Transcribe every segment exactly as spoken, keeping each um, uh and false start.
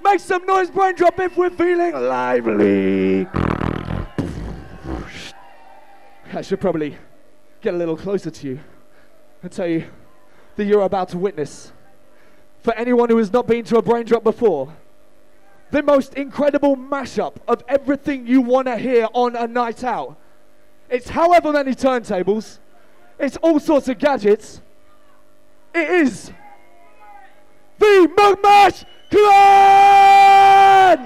Make some noise, brain drop if we're feeling lively. I should probably get a little closer to you and tell you that you're about to witness, for anyone who has not been to a brain drop before, the most incredible mashup of everything you want to hear on a night out. It's however many turntables, it's all sorts of gadgets. It is the McMash Clan!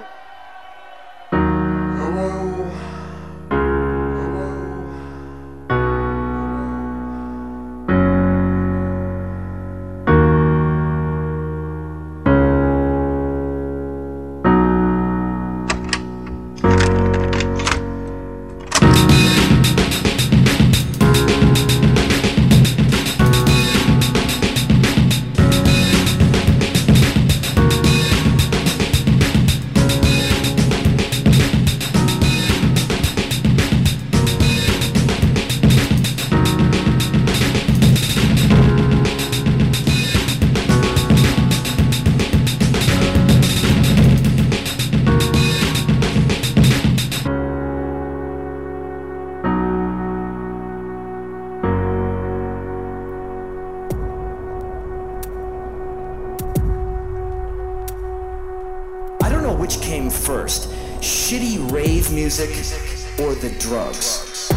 First, shitty rave music or the drugs?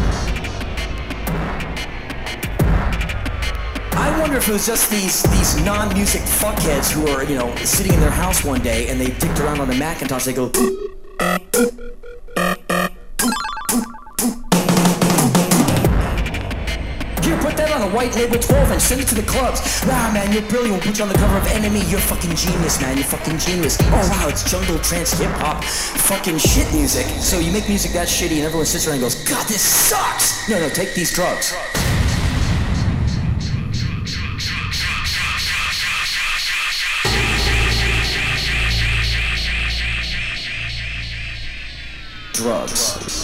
I wonder if it was just these these non-music fuckheads who are, you know, sitting in their house one day and they dicked around on the Macintosh. They go. On a white label twelve and send it to the clubs. Wow, man, you're brilliant. We'll put you on the cover of Enemy. You're fucking genius, man. You're fucking genius. Oh, wow, it's jungle, trance, hip-hop, fucking shit music. So you make music that shitty and everyone sits around and goes, God, this sucks. No, no, take these drugs. Drugs.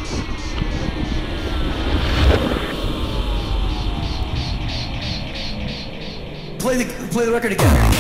Play the play the record again.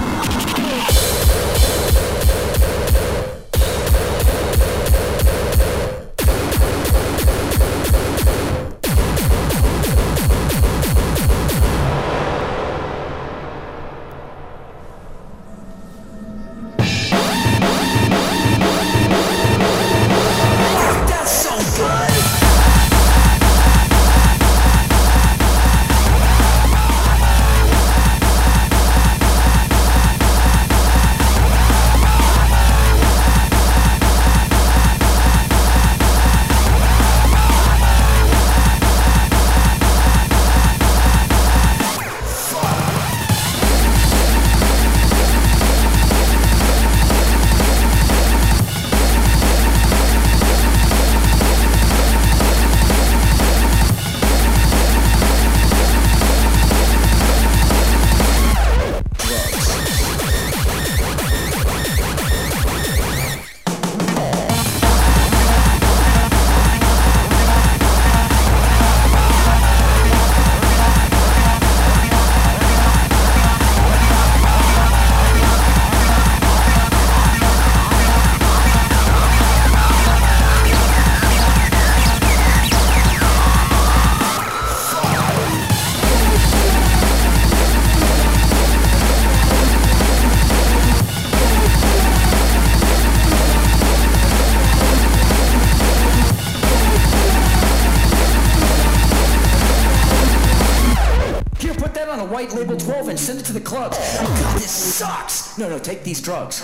White label twelve and send it to the clubs. Oh, God, this sucks. No, no, take these drugs.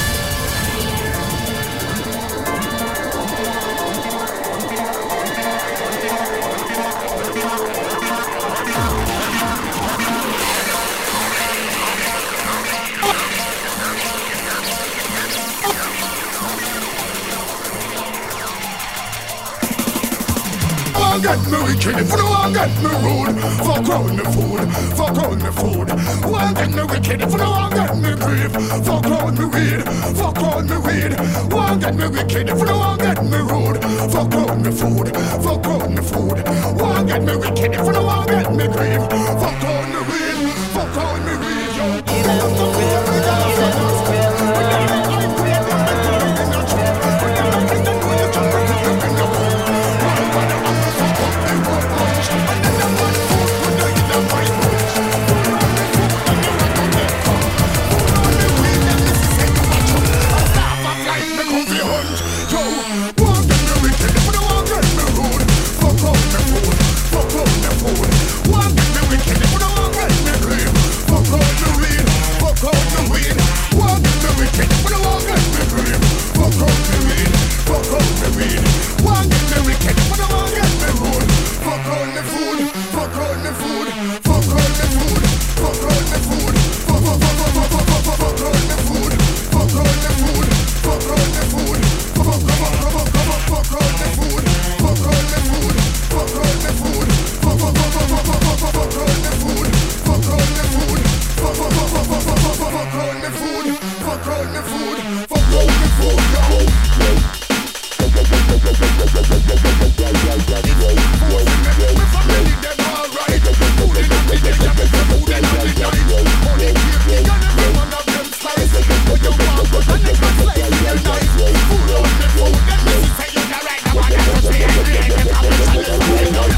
Get me wicked, for no one get me rude. For growing me food, for growing me food. One get me wicked, for no one get me grief. For growing me weed, for growing me weed. One get me wicked, for no one get me rude. For growing me food, for growing me food. One get me wicked, for no one get me grief. For growing me weed, for growing me weed. Yo, food. Fuck out the food, yo. If I'm ready, then alright. Food in the middle, yeah, me say food in the night. Money keep me and every one of them slice. When you walk out and it's a slice in your knife. Food out the food, then me say you're the right. Now I got to see every day. Them have to tell us what you know.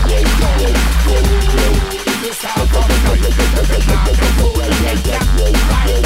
This all from the night. Every time the food and get that right.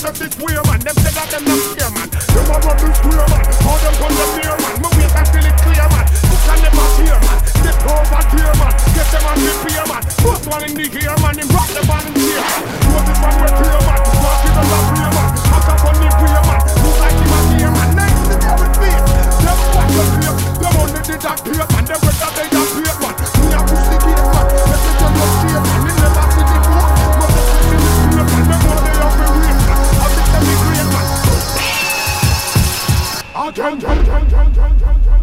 just this way, man. Them say that them not care, man. Them a run this way, man. All them gun them near, man. Me wait until it clear, man. Cook and them a tear, man. Get over here, man. Get them on the fear, man. First one in the gear, man. Him rock the band in here, man. Know this one with clear, man. Walk it on the fear, man. Back up on the fear, man. Look like him a gear, man. Next to them with fear. Them watch the fear. Them only did that fear, man. Them with that they that fear, man. Me a push the gate, man. Let me tell you fear, man. Me never see the door. But they see the fear, man. Them only have me real, man. I think them be great, man. Again, again, again, again, again, again.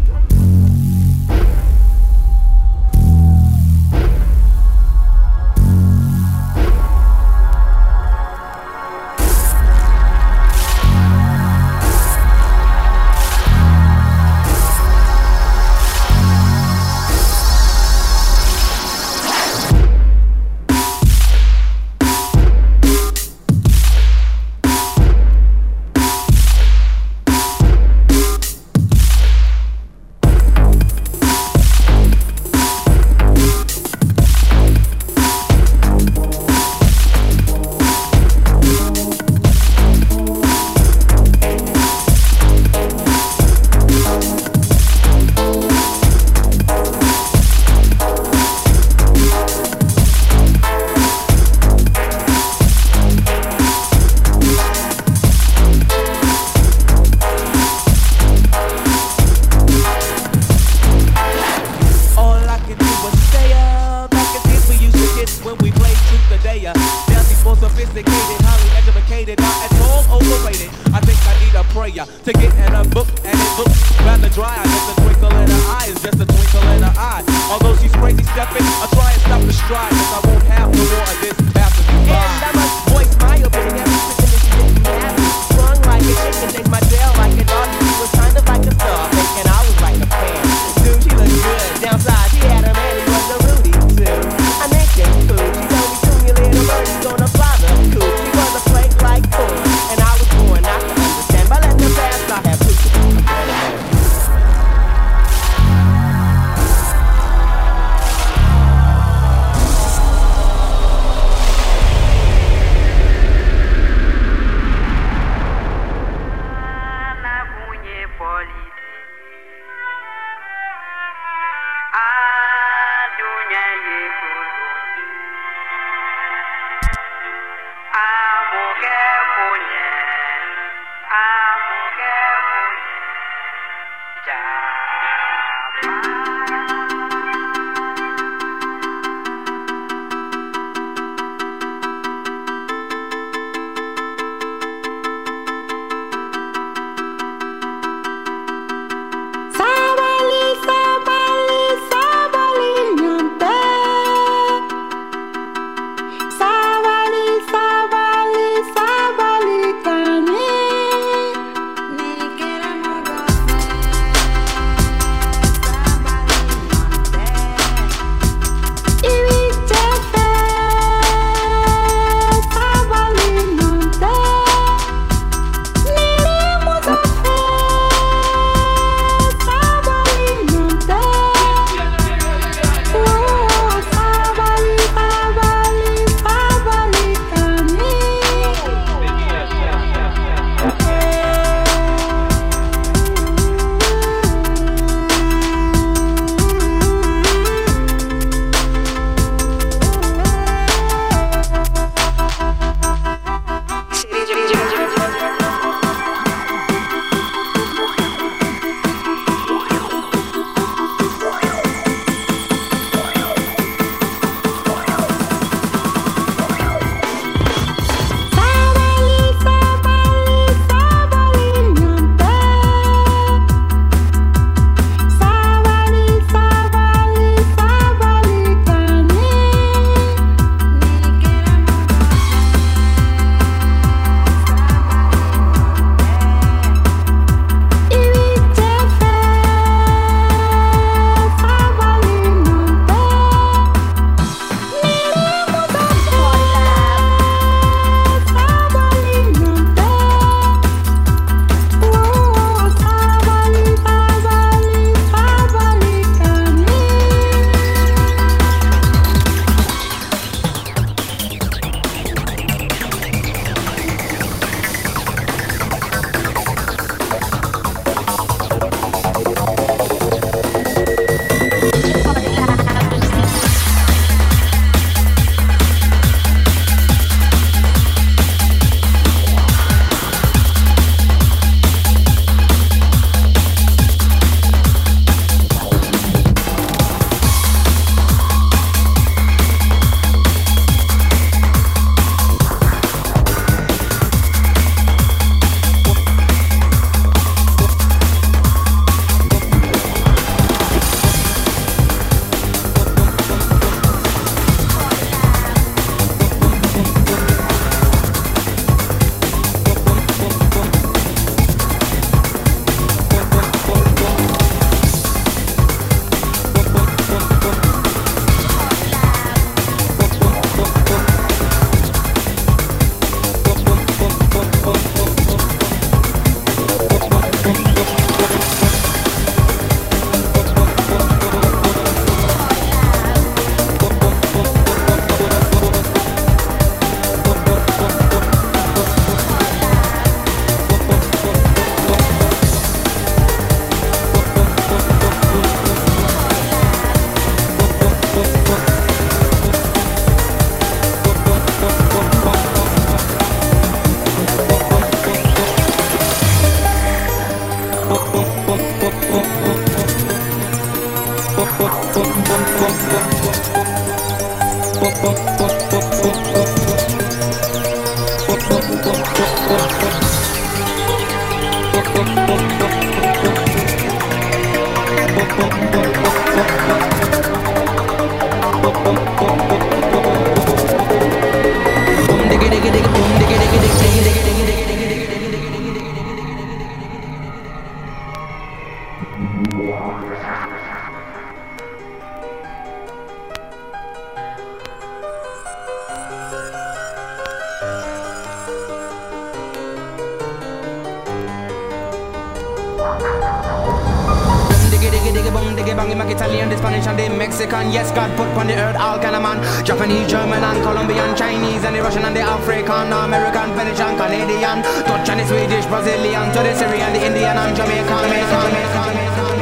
Italian, the Spanish and the Mexican. Yes, God put on the earth all kind of man. Japanese, German and Colombian, Chinese and the Russian and the African, American, Venetian, Canadian, Dutch and the Swedish, Brazilian, to the Syrian, the Indian and Jamaican, Jamaican, Jamaican.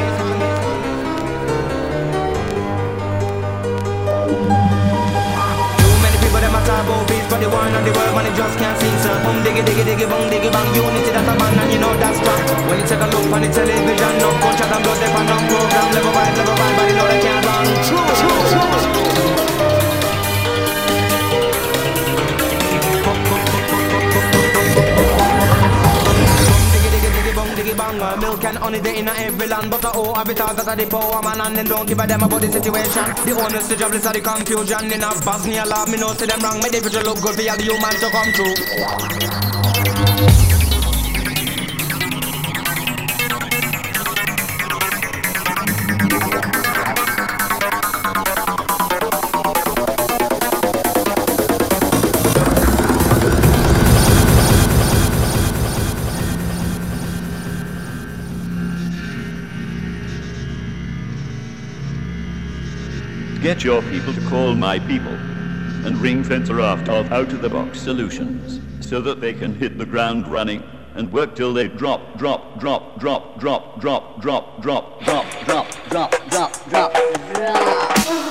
Too many people them a talk about peace, but the war and the world man they just can't see. So boom diggy diggy diggy boom diggy bang, unity that's a bang and you know that's strong. When you take a look on the television, no culture and blood, they find no program. Level vibe, level vibe, but you know they can't run. True, true, true. Milk and honey they in every land, but oh, habitat that are the power man, and them don't give a damn about the situation. The owners, the jobless, are the confusion. In a Bosnia love, me know see them wrong. Make the future look good for all the humans to come true. Get your people to call my people and ring fence a raft of out-of-the-box solutions so that they can hit the ground running and work till they drop, drop, drop, drop, drop, drop, drop, drop, drop, drop, drop, drop, drop, drop.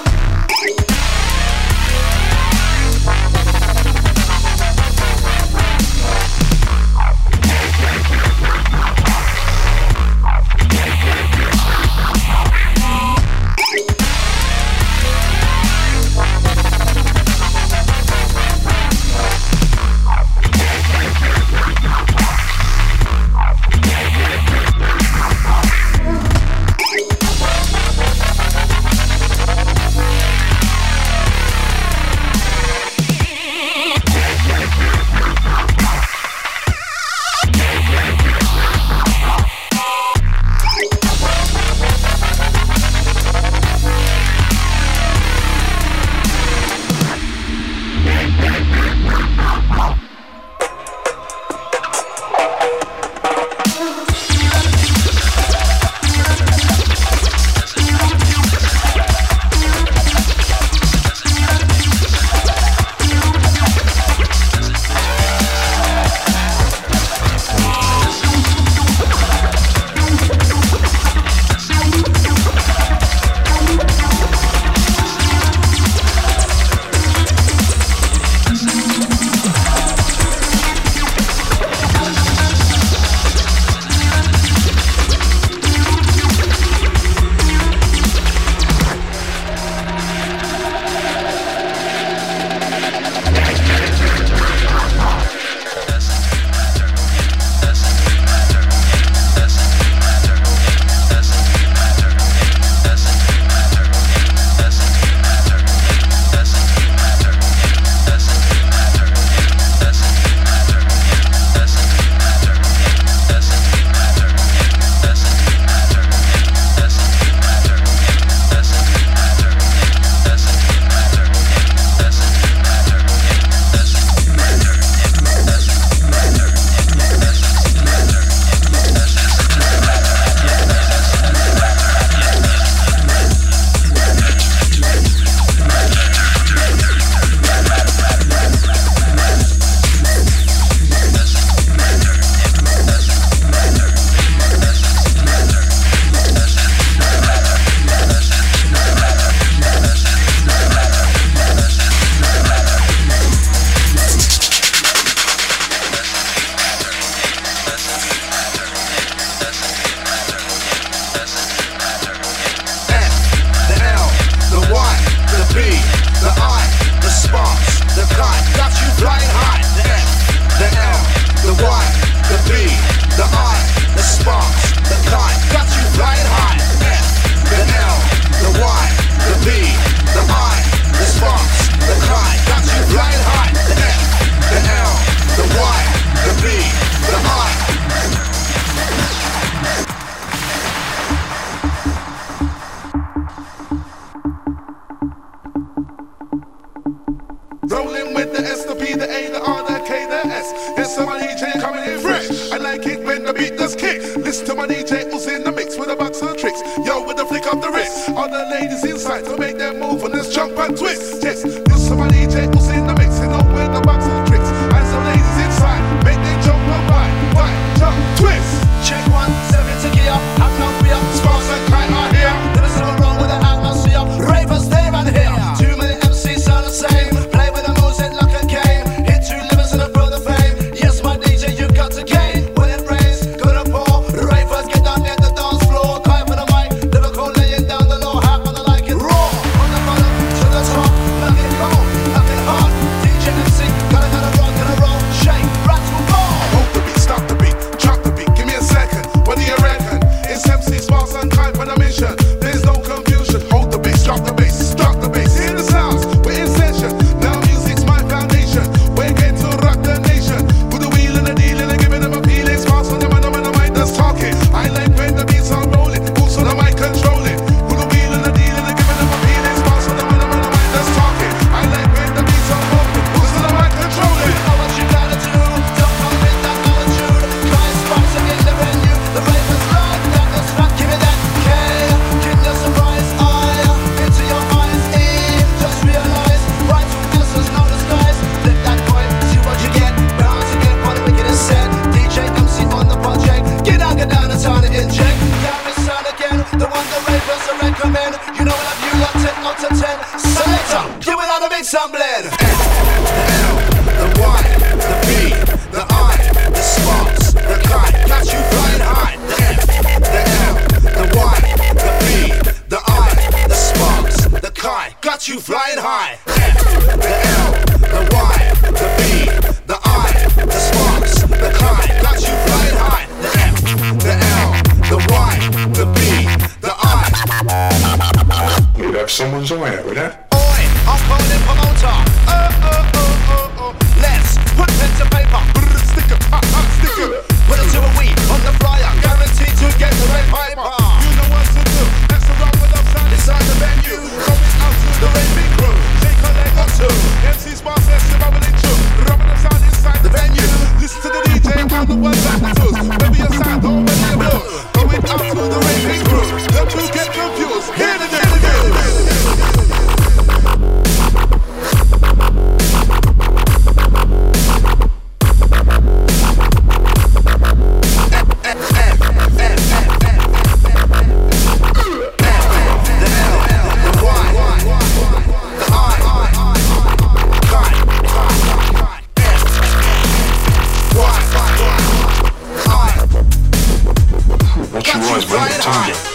S. It's my D J coming in fresh. I like it when the beat does kick. Listen to my D J who's in the mix with a box of tricks. Yo, with the flick of the wrist. All the ladies inside to make them move and let's jump and twist. Yes, this is my D J who's in the mix. You know with the box of tricks. And some ladies inside make them jump and bite, bite, jump, twist. Check one, seven to gear. I'm not real. Sparks and kite are here. There's nothing wrong with the atmosphere. Ravers, stay right here. Too many M Cs sound the same. Play with the music like a game. Hit two livers and a feel the fame. Yes, my D J, you got to gain. When it rains, gonna pour. Ravers, get down there the dance floor. Kite for the mic, lyrical laying down the low. How gonna like it raw? From the bottom to the top, knock it cold, knock it hard. D J M C, gotta gotta rock, gotta roll, shake, rattle, ball. Hold the beat, stop the beat, drop the beat. Give me a second. What do you reckon? It's M C Sparks and Kite for the mission. There's no confusion. Hold the bass, drop the bass, drop the bass. Hear the sounds, we're in session. Now music's my foundation. We're going to rock the nation. With the wheel and the deal and giving them a feeling. Sparks on the man, on the mic that's talking. I like when the beats are rolling. Who's on the mic controlling? With the wheel and the deal and giving them a feeling. Sparks on the man, on the mic that's talking. I like when the beats are rolling. Who's on the mic controlling? You know what you gotta do. Don't come with that attitude. Kite Sparks are in the venue. The ravers like that. Let's not give it that K. Give your surprise eye into your eyes. E. Just realize right through this is no disguise. Flip that coin, see what you get. Bounce again, what the wicked is said. D J M C on the project. Get out, get down, it's time to inject. Gary sound again, the one the ravers are recommend. You know what I've you got ten out of ten. Selector, give it out to make some blend. The Y, the B, the I, the Sparks, the Kite, got you flying high. The F, the L, the Y, the B, the I, the Sparks, the Kite, got you flying high. F, the L, the Y, the B, the I, the Sparks, the Kite, got you flying high. The F, the L, the Y, the B, the I. You'd have someone's eye out with that. Oi, I'm calling promoter. Uh, uh, uh, uh, uh. Let's put pen to paper. Brr, sticker, ha, ha, sticker. Put it to a week on the flyer. Guaranteed to get the red piper. You know what to do. That's the wrong with upside inside the venue. Going out to the raving crew. Take a leg or two. M C Sparks, let's see bubbling true. Rubbing us out inside the venue. Listen to the D J and count the ones and the twos. Whether you're sad or whether you're blue. Going out to the raving crew. Don't you get confused. Hear the deal, hear the deal. Watch your eyes, man, I'm telling you.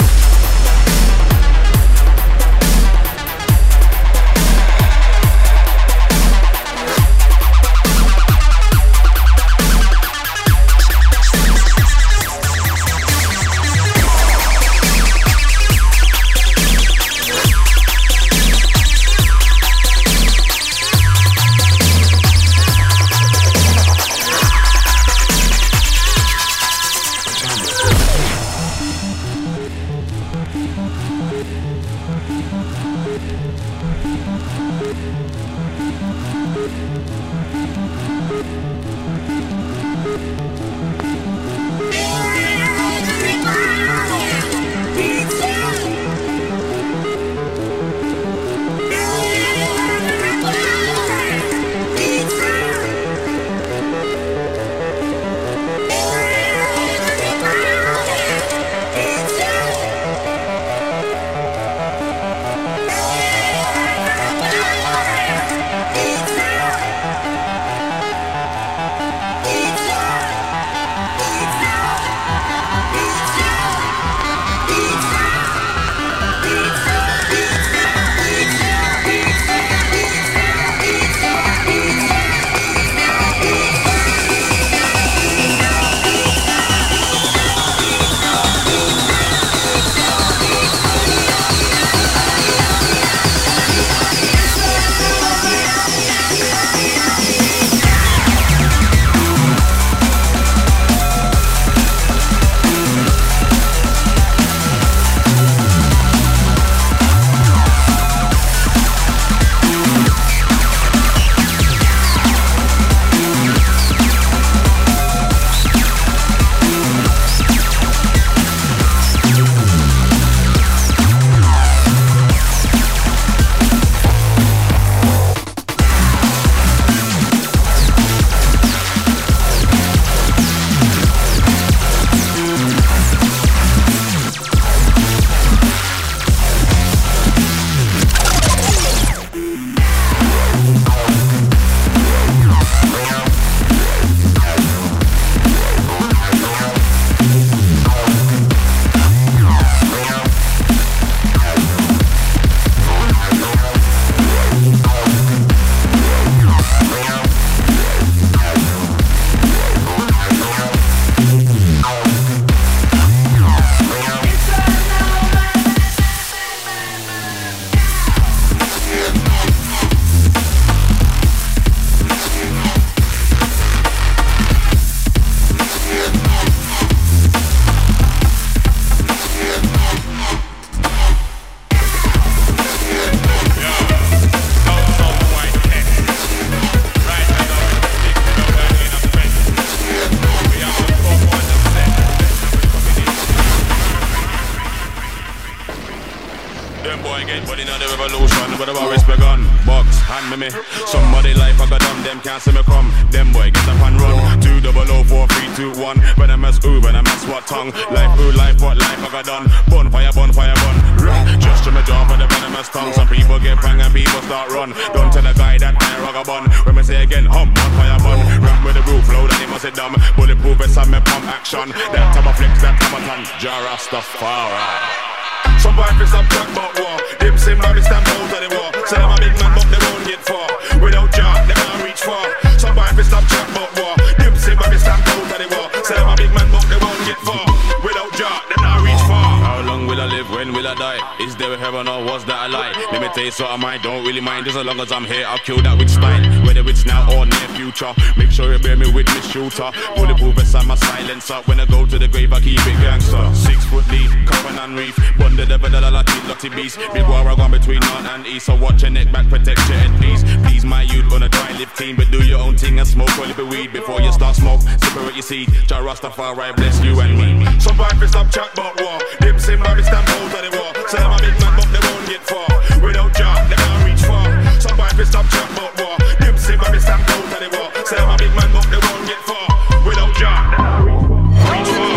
revolution with the Boris begun. Box, hand me me. Somebody life I got done, them can't see me come. Them boy get up and run. Two double oh four three two one. When I'm as ooh, when I'm as what tongue. Life ooh, life what life I got done. Bonfire, bonfire, bun. Just to me jaw for the venomous tongue. Some people get bang and people start run. Don't tell the guy that I rock a bun. When me say again, hum, bonfire, bun. Run with the roof load and he must say dumb. Bulletproof and some me pump action. That type of flex, that type of ton. Jarastafari. Some boy fix up track but war. Them same body stand out of the war. Say them a big man but they won't get far. Without jaw, they can't reach far. Some boy fix up track but war. Them same body stand out of the war. Say them a big man but they won't get far. Without jaw, they can't reach far. How long will I live? When will I die? Is there a heaven or was that a lie? Let me tell you something I don't really mind. Just as long as I'm here, I'll kill that with style. Whether it's now or near future, make sure you bear me with me shooter. Bulletproof beside my silencer. When I go to the grave, I keep it gangster. Six foot deep, coven and reef. Bun the devil, the lotty, lotty beast. Big war I gone between north and east. So watch your neck back, protect your head, please. Please, my youth, gonna try live clean, but do your own thing and smoke a little weed before you start smoke. Separate your seed. Jah Rastafari bless you and me. Some boy fi stop chat about war. Them same body stand out of the war. Say them a big man, but they won't get far. Without Jah, they can't reach far. Some boy fi stop chat about war. Them same body stand out of the war. Say them a big man, but they won't get far. Without Jah, they can't reach far.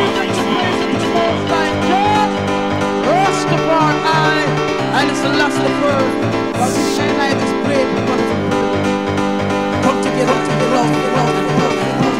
Rastafari, and it's the last of the world. But we shine light is great. Come together to the love, the love, the love, the love.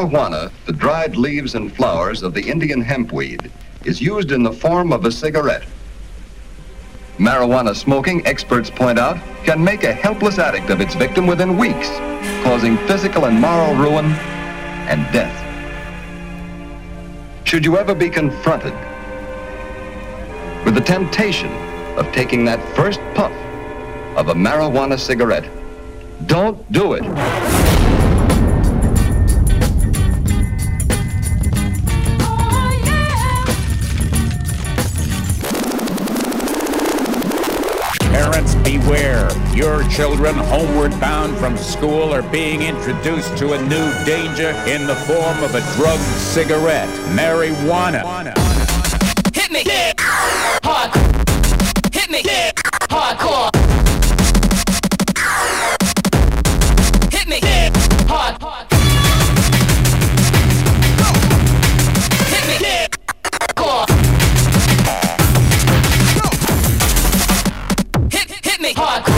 Marijuana, the dried leaves and flowers of the Indian hempweed, is used in the form of a cigarette. Marijuana smoking, experts point out, can make a helpless addict of its victim within weeks, causing physical and moral ruin and death. Should you ever be confronted with the temptation of taking that first puff of a marijuana cigarette, don't do it. Parents, beware. Your children homeward bound from school are being introduced to a new danger in the form of a drug cigarette, marijuana. Hit me! Yeah. Hardcore! Hit me! Yeah. Hardcore! Hit me! Yeah. Hard. Hit me! Yeah. Hardcore! Hit, hit me! Hardcore!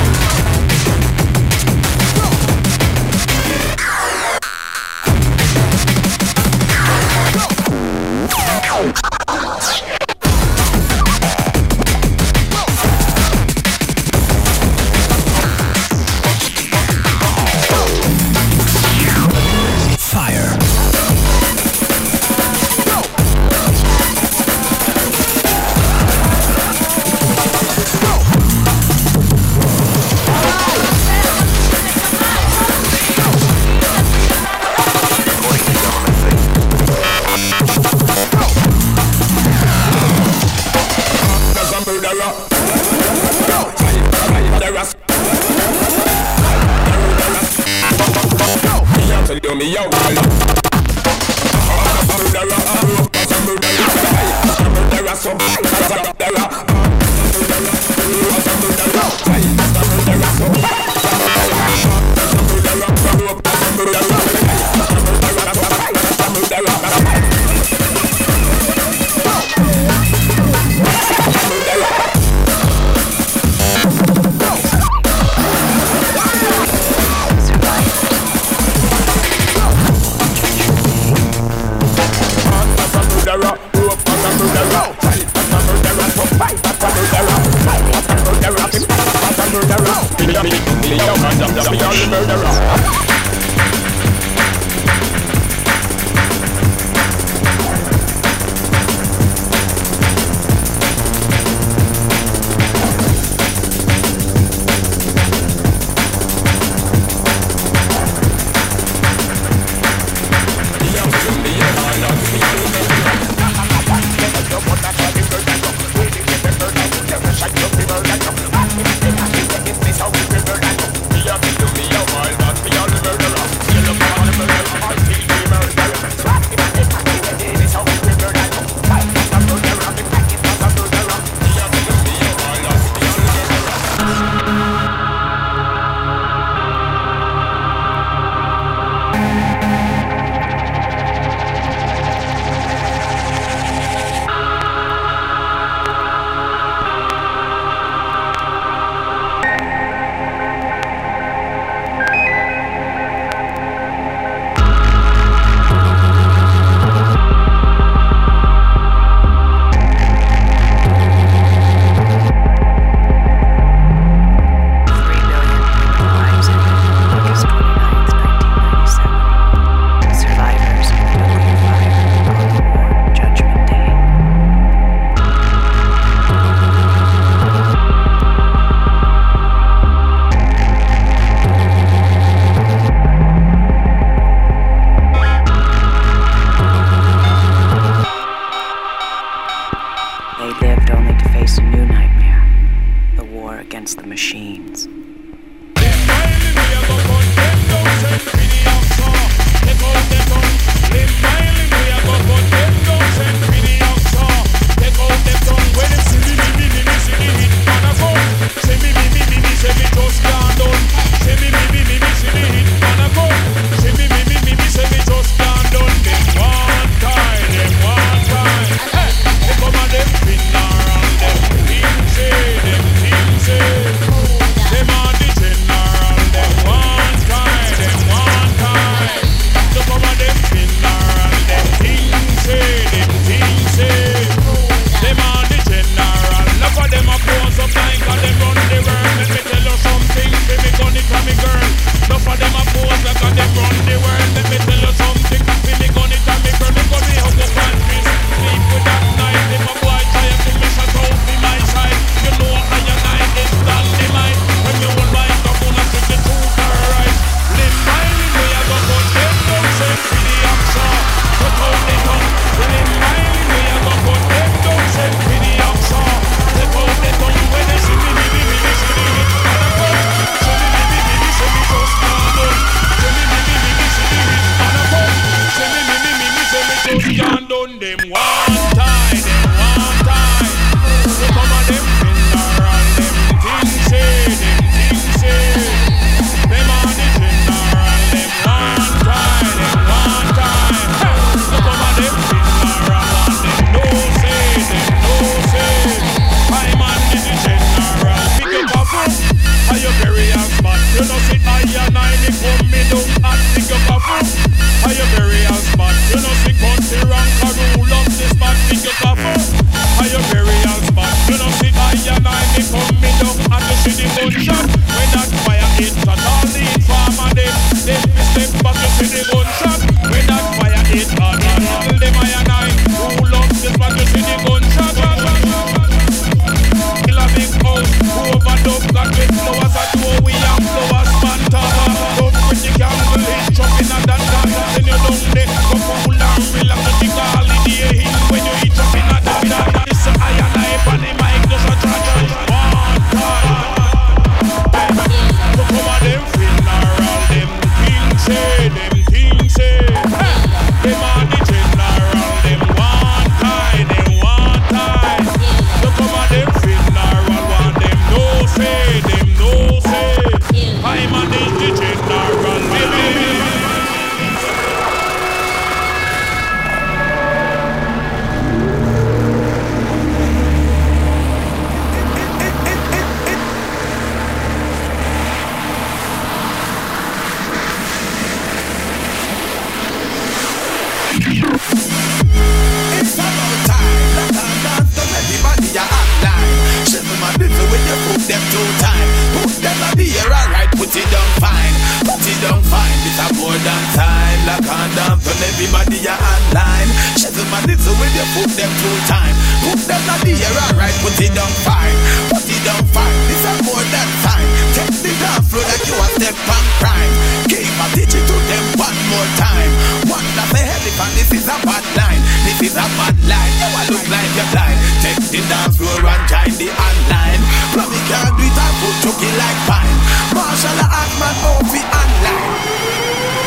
Them gunshot. When that fire hit, shut all the informer them. Them step back to see the gunshot. When that fire hit, all the people them I and I. Who loves this back to see the gunshot. Kill a big house, who overdub got with flowers at two. We have flowers, man top. Don't pretty candle, it's chopping at that dance. Then you don't let go cool and relax to the holiday hill. When you eat chopping at that dance. It's a high and high on the mic, just a try try. One time. So come on them funeral, them things say, them things say. Them are the general, them one time, them one time. So come on them funeral, one them no say, them no say. I'm a the general, baby. It's about time, let them dance to everybody you online. Shiver my little when you put them two time. Put them at the air, alright, put it down fine. Put it down fine, it's a more than time. Like and dance to everybody you online. Shiver my little when you put them two time. Put them at the air, alright, put it down fine. Put it down fine, it's a more than time. Take the dance floor like you a step on prime. Give a teach it to them one more time. One of the elephant, this is a bad line. This is a bad line, you a look like you're blind. Take the dance floor and join the online. But we can't do it, I put chucky like pine. Marshall a Hartman, Opie online.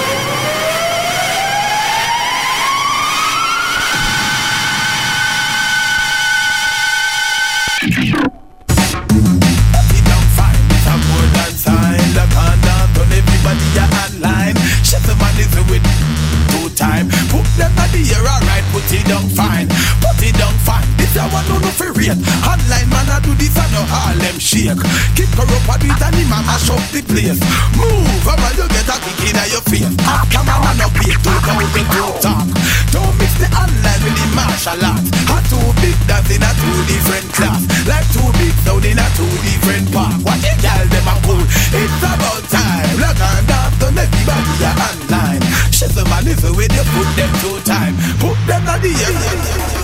Everybody you online. Shut the man is with two time. Put them at the air, alright, put it down fine. Put it down fine. This a one no no for real. Online man I do this and no all them shake. Kick her up a bit and him a mash up the place. Move over you get a kick in your face. Up come on and up here to thousand to talk. Don't mix the online with the martial art. A two big dance in a two different class. Like two big sound in a two different park. What you tell them a cool? It's about time. Look and dance to everybody you online. Shut the man is with you put them two time. Put them at the air.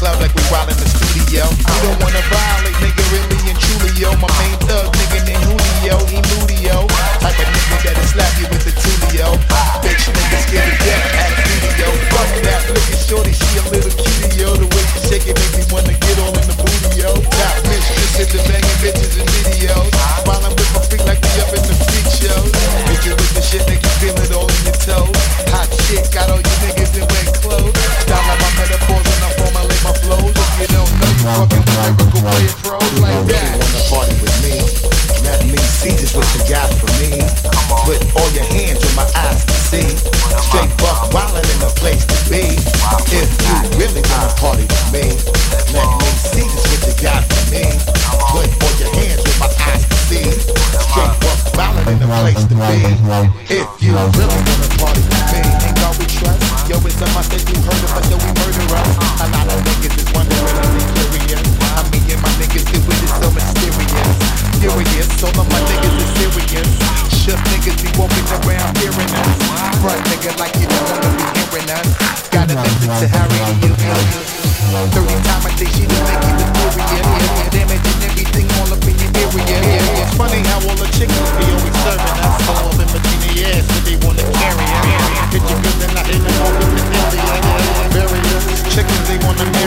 club like we wild in the studio. You don't wanna violate, nigga, really and truly, yo. My main thug, nigga named Julio, he moody, yo. Type of nigga that'll slap you with the tulio. Bitch, nigga scared to death at studio. Fuck that, look at shorty, she a little cutie, yo. The way she shake it make me wanna get all in the booty, yo. Top mistress in the banging bitches and videos. While I'm with my freak like we up in the freak show. Hit you with the shit, make you feel it all in your toes. Hot shit, got all you niggas in wet clothes. Down on my metaphors when I formulate my flows. If you don't know, you fucking lyrical play pros like that. You wanna party with me? Let me see just what you got for me. Put all your hands with my eyes to see. Straight buck wildin' in the place to be. If you really wanna party with me, let me see just what you got for me. Put all your hands with my eyes to see. Straight buck wildin' in the place to be. If you really wanna party with me, ain't God we trust. Yo, it's a must that you heard of us, so we murder us. A lot of niggas is wondering if they curious. I mean, yeah, my niggas do it, it's so mysterious. Serious, all of my niggas is serious. Shook niggas be walking around hearing us. Front nigga like you don't wanna be hearing us. Gotta listen to Harry and you aliens. thirty times a day she just make you delirious. Damaging everything all up in your area. It's funny how all the chickens be always serving us. All in between the ass when they wanna carry us. Hit you good and I hit them all with the area. Barriers, chickens they wanna make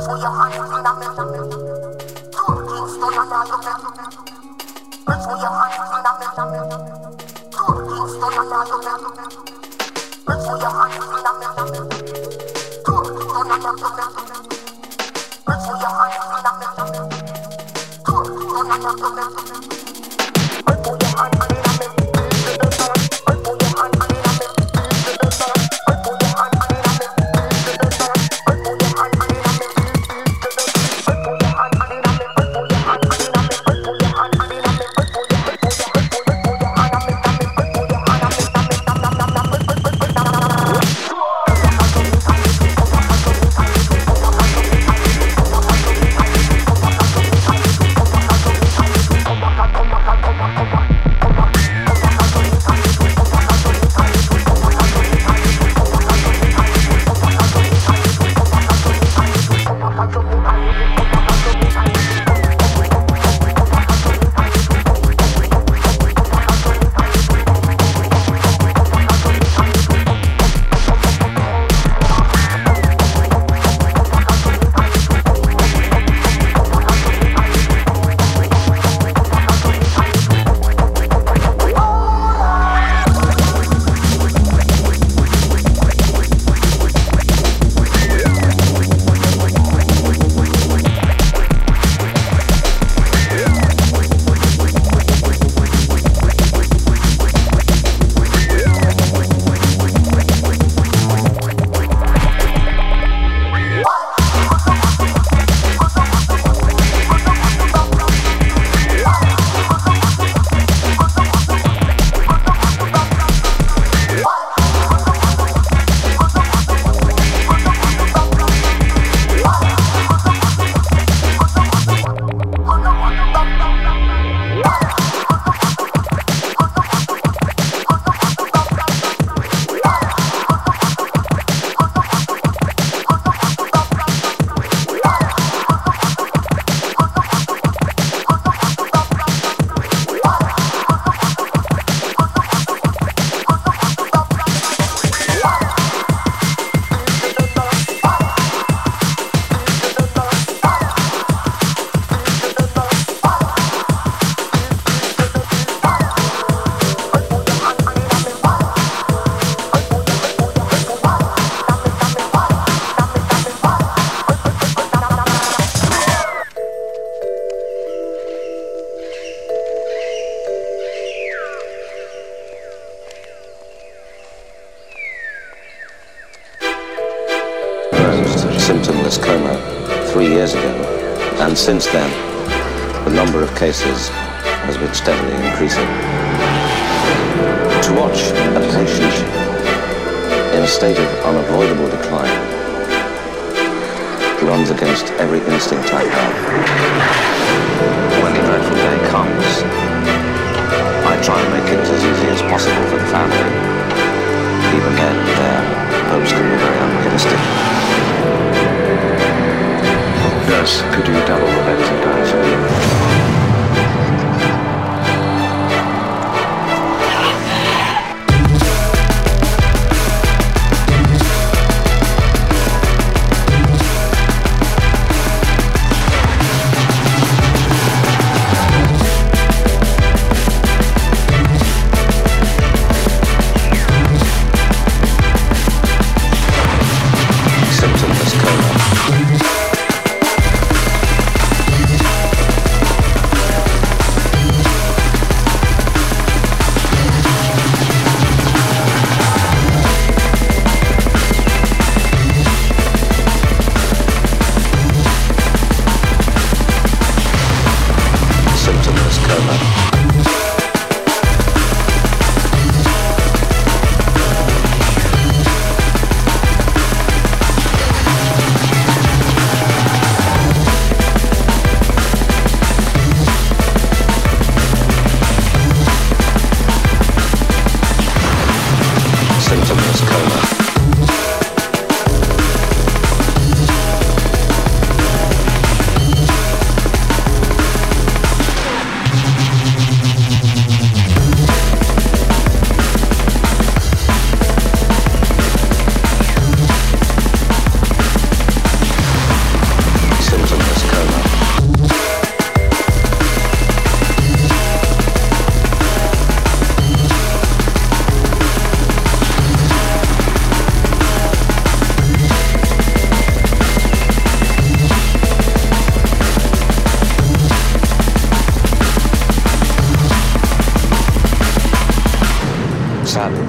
symptomless coma three years ago, and since then, the number of cases has been steadily increasing. To watch a patient in a state of unavoidable decline runs against every instinct I have. When the dreadful day comes, I try and make it as easy as possible for the family. Even then, their hopes can be very unrealistic. Nurse, could you double the benzodiazepine?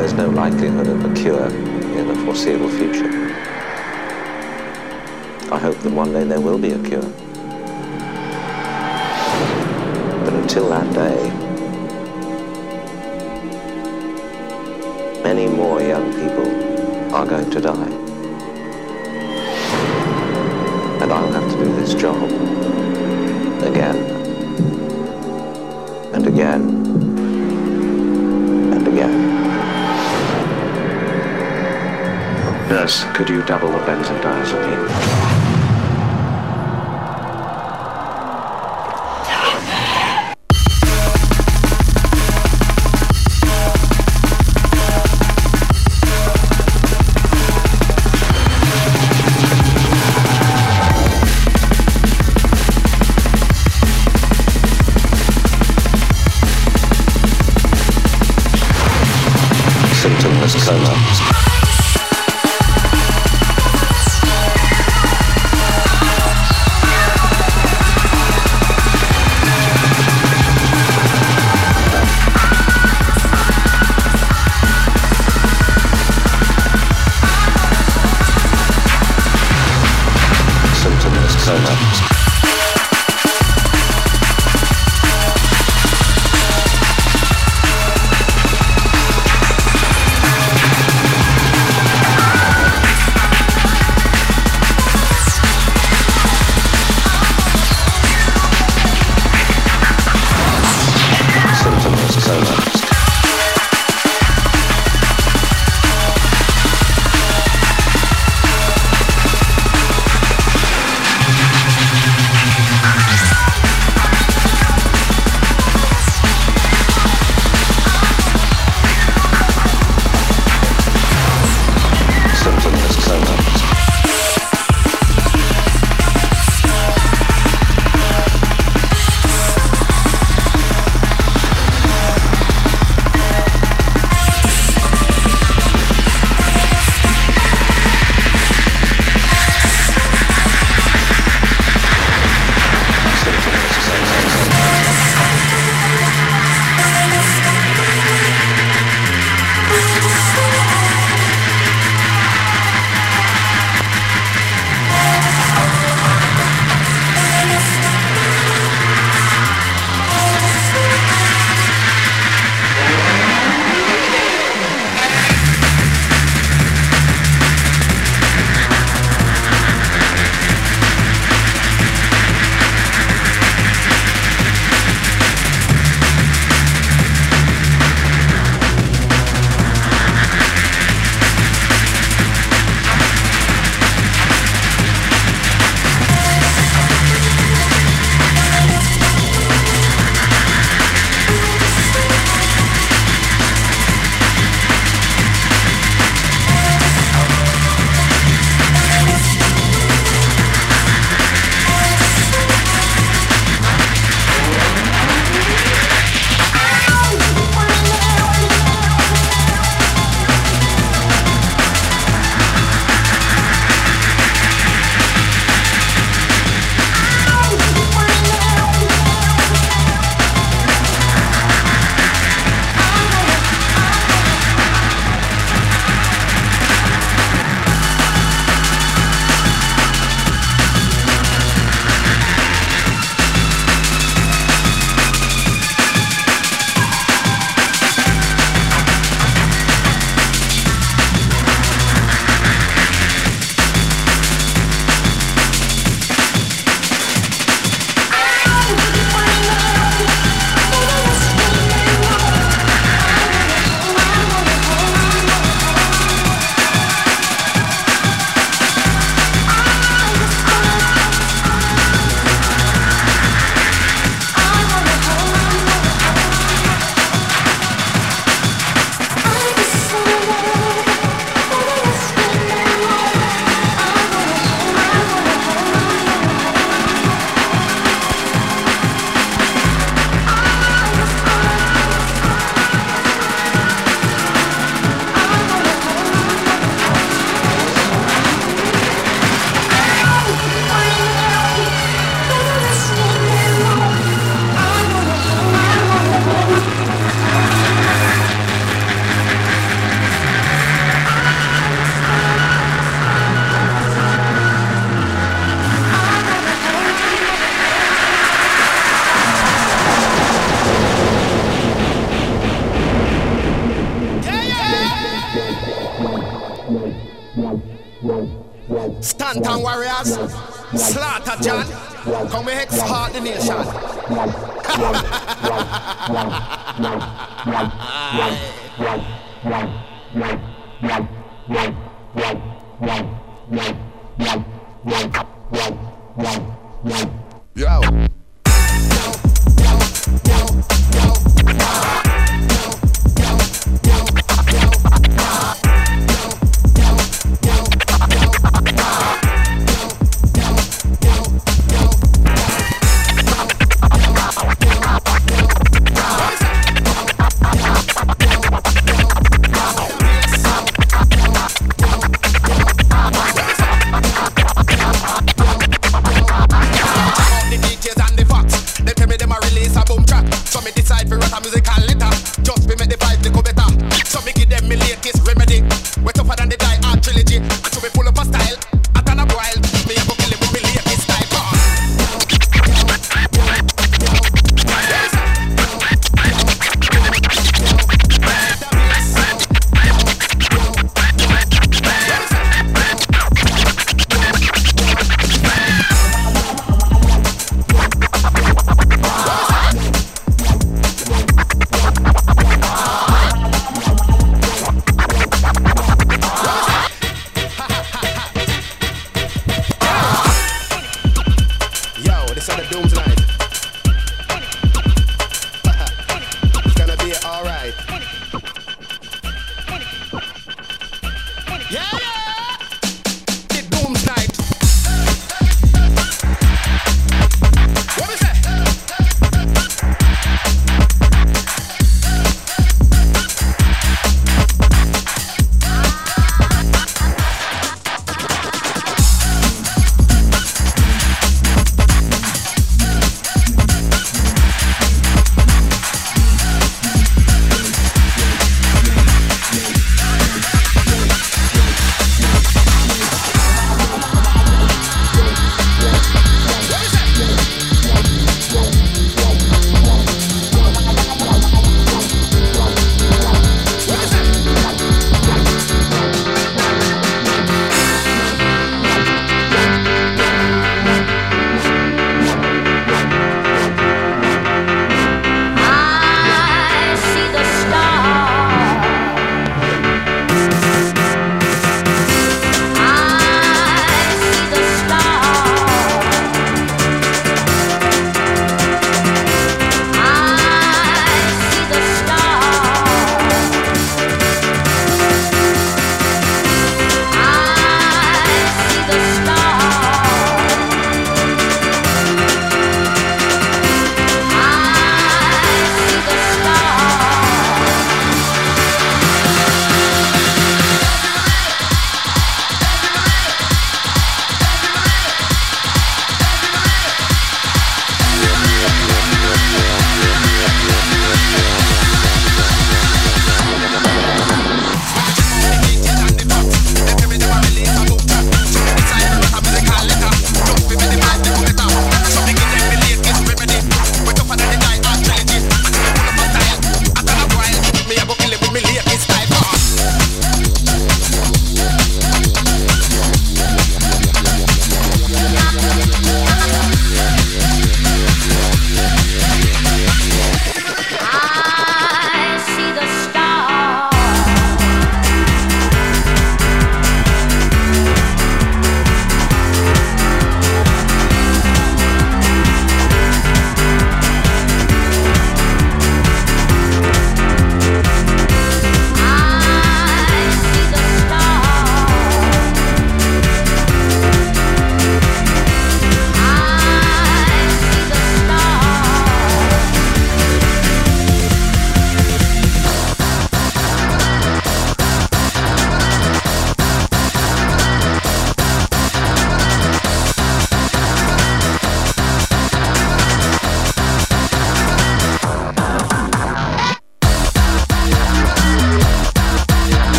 there's no likelihood of a cure in the foreseeable future. I hope that one day there will be a cure. But until that day, many more young people are going to die. And I'll have to do this job again and again and again. Nurse, could you double the benzodiazepine? Symptomless coma. Symptomless coma. Bantam warriors, Slaughter John, come we hex heart the nation. Yo. Music and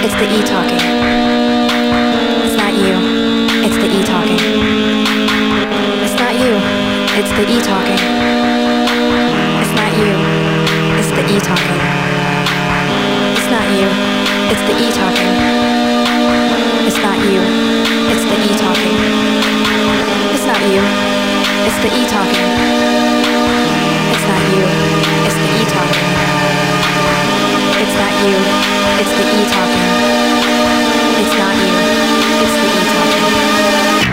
It's the E talking. It's not you. It's the E talking. It's not you. It's the E talking. It's not you. It's the E talking. It's not you. It's the E talking. It's not you. It's the E talking. It's not you. It's the E talking. It's not you. It's the E talking. It's not you. It's the E talking. It's not you. It's the E talking.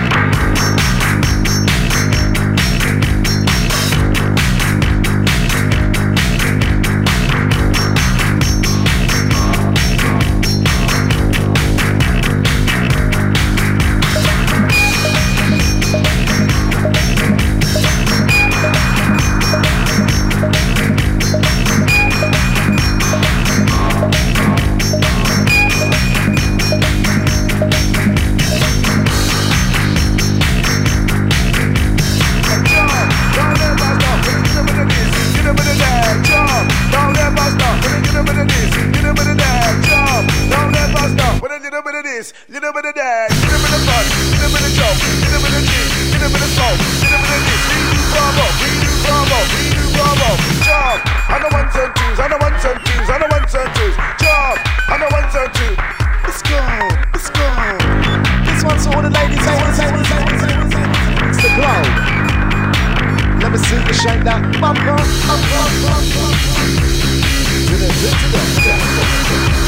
Little bit of that, little bit of fun, little bit of joke, little bit of cheese, little bit of soul, little bit of this. We do bravo, we do bravo, we do bravo. Job, I know ones and twos, I know ones and twos, I know ones and twos. Job, I know ones and twos. Let's go, let's go. This one's for all the ladies, ladies, ladies, ladies, ladies. It's the glow. Let me see you shake that bumper, bumper, bumper. To the, to the, to the.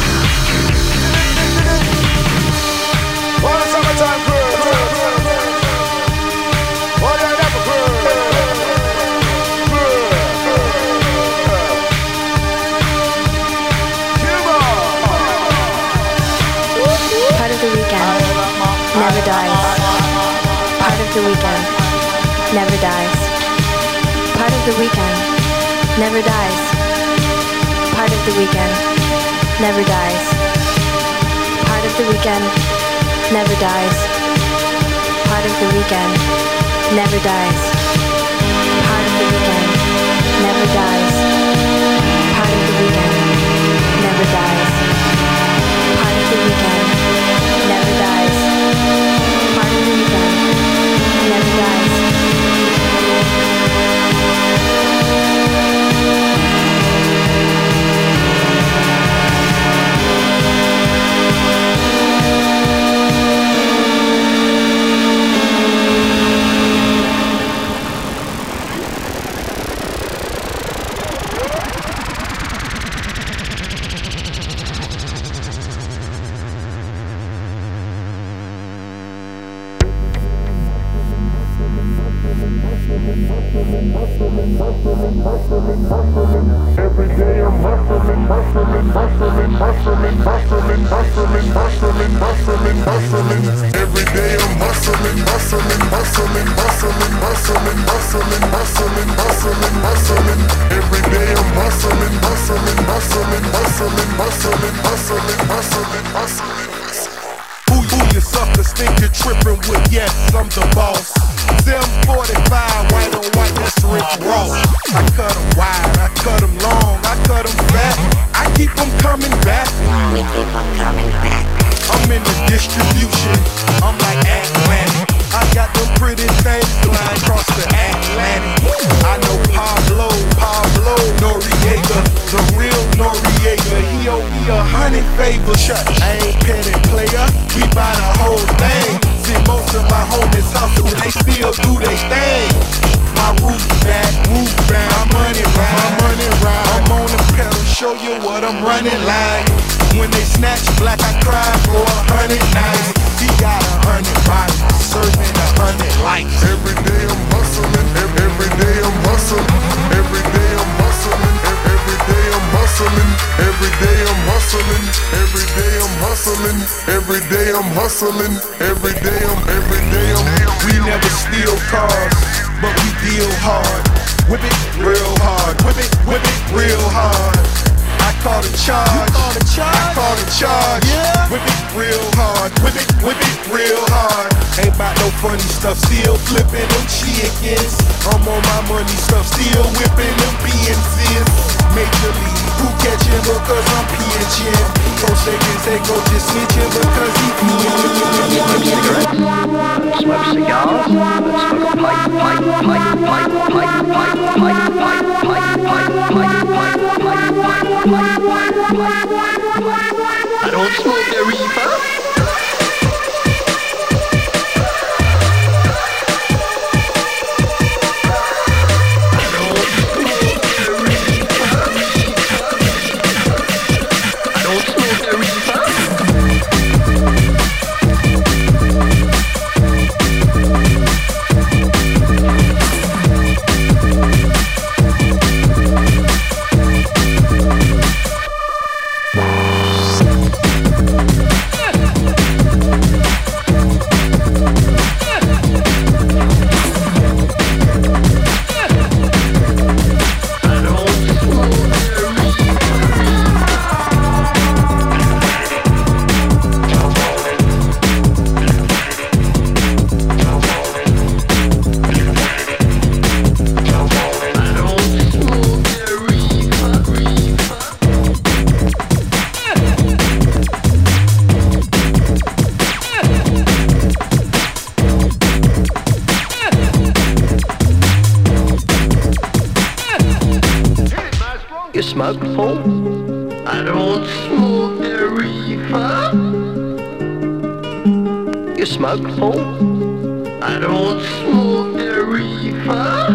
All the summertime crew, all the other crew, Cuba. Part of the weekend never dies. Part of the weekend never dies. Part of the weekend never dies. Part of the weekend never dies. Part of the weekend never dies. Part of the weekend never dies. Part of the weekend never dies. Part of the weekend never dies. Part of the weekend never dies. Part of the weekend never dies. Every day I'm hustling, hustling, hustling, hustling, hustling, hustling, hustling, hustling, hustling. Every day I'm hustling, hustling, hustling, hustling, hustling, hustling, hustling, hustling, hustling. Every day I'm hustling, hustling, hustling, hustling, hustling, hustling, hustling, hustling. Who who you suckers think you're tripping with? Yes, I'm the boss. seven forty-five, white on white, that's Rick Ross. I cut them wide, I cut them long, I cut them fat. I keep them coming back. We keep them coming back. I'm in the distribution, I'm like Atlantic. I got them pretty things flying across the Atlantic. I know Pablo, Pablo Noriega, the real Noriega. He owe me a hundred favors. Shut, I ain't petty player, we buy the whole thing. See, most of my homies hustle, they still do they thing. My roof back, roof back, my money ride, my money ride. I'm on the pedal, show you what I'm running like. When they snatch black, I cry for a hundred nights. He got a hundred bodies, serving a hundred lights. Every day I'm hustling, every day I'm hustling, every day I'm hustling, every day I'm hustling, every day I'm hustling, every day I'm hustling, every day I'm hustling, every day I'm, every day I'm. We never steal cars, but we deal hard. Whip it real hard, whip it, whip it real hard. I call the charge, call the charge? I call the charge. Yeah. Whip it real hard, whip it, whip it real hard. Ain't about no funny stuff, still flipping them chickens. I'm on my money stuff, still whipping them B N Cs. Major League Who catching because I'm pitching? Four seconds they go just snitching because he Smoke cigarettes, smoke cigars, smoke a pipe, pipe, pipe, pipe, pipe, pipe, pipe, pipe, pipe, pipe, pipe, pipe, pipe, pipe, pipe, pipe. I don't smoke the reefer. You smoke, fool? I don't smoke the reefer. You smoke, fool? I don't smoke the reefer.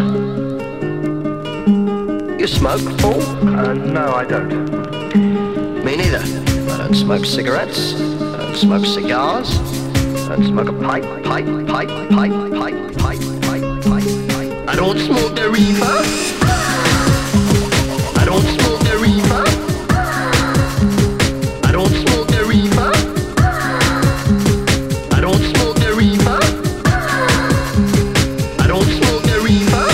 You smoke, fool? Uh, no, I don't. Me neither. I don't smoke cigarettes. I don't smoke cigars. I don't smoke a pipe, pipe, pipe, pipe, pipe, pipe, pipe, pipe, pipe. I don't smoke the reefer. I don't smoke the reefer. I don't smoke the reefer. I don't smoke the reefer. I don't smoke the reefer.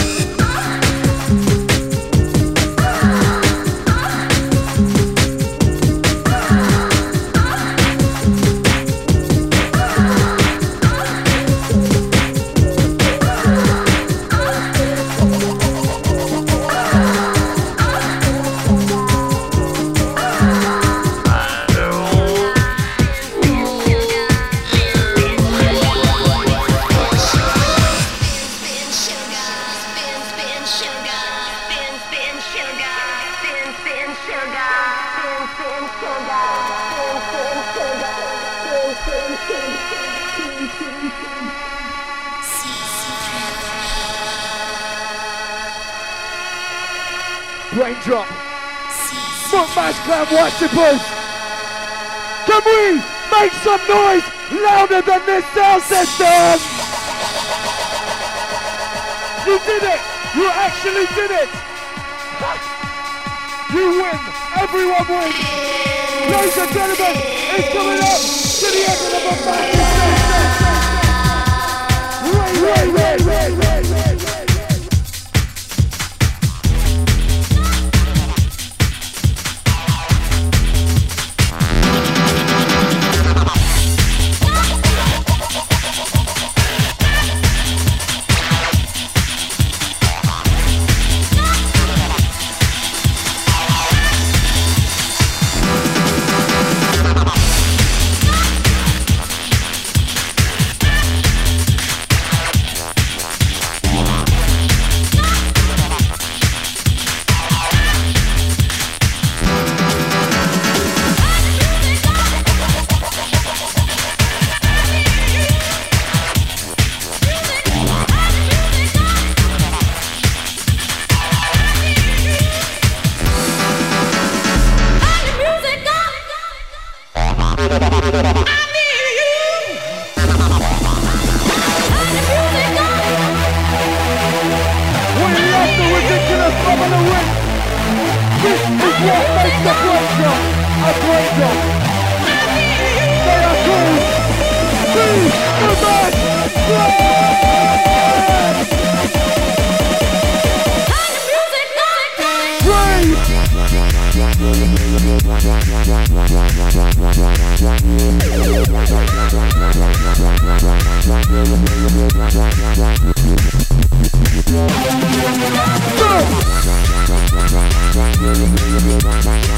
Raindrop, Foot Mash Clan worshippers, can we make some noise louder than this sound system? You did it! You actually did it! You win! Everyone wins! Ladies and gentlemen, it's coming up to the end of the massive session! Ray, Ray, Ray, Ray, Ray, Ray! Go!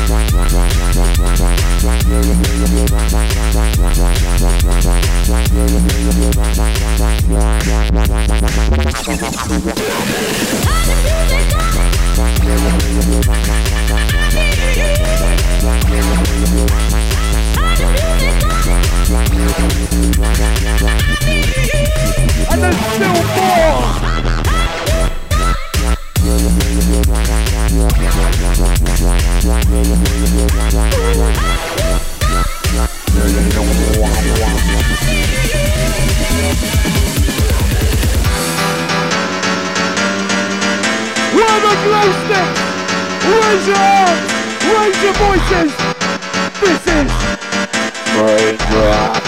And there's still more! Where the glow sticks? Raise your arms! Raise your voices! This is Raindrop.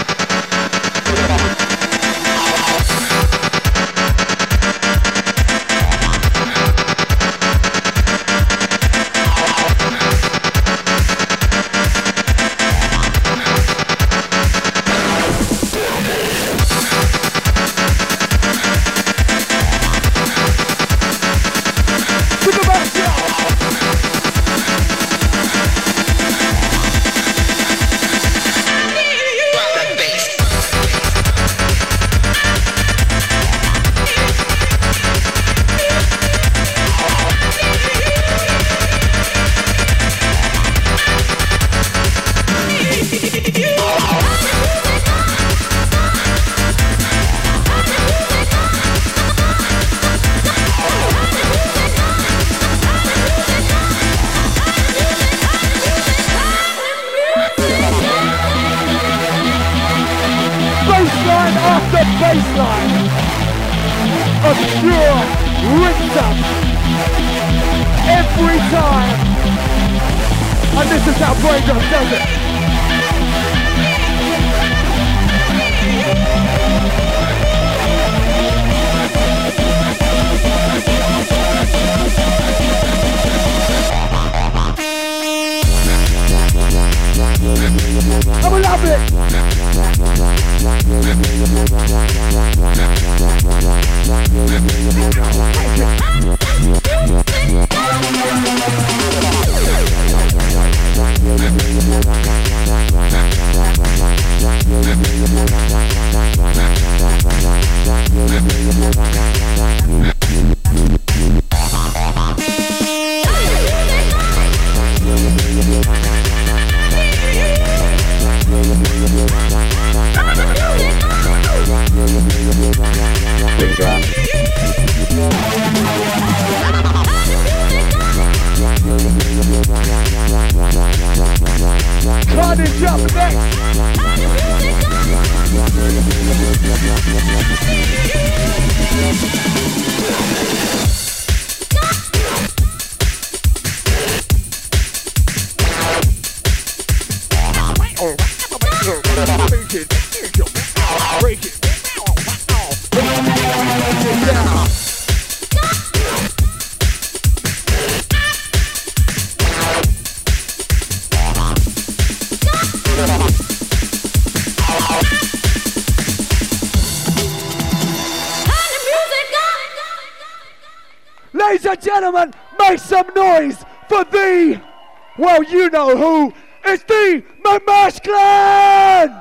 Ladies and gentlemen, make some noise for the, well, you know who, it's the Mamash Clan!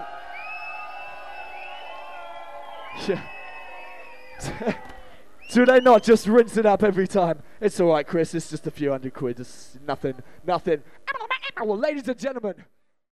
Do they not just rinse it up every time? It's alright, Chris, it's just a few hundred quid, it's nothing, nothing. Well, ladies and gentlemen,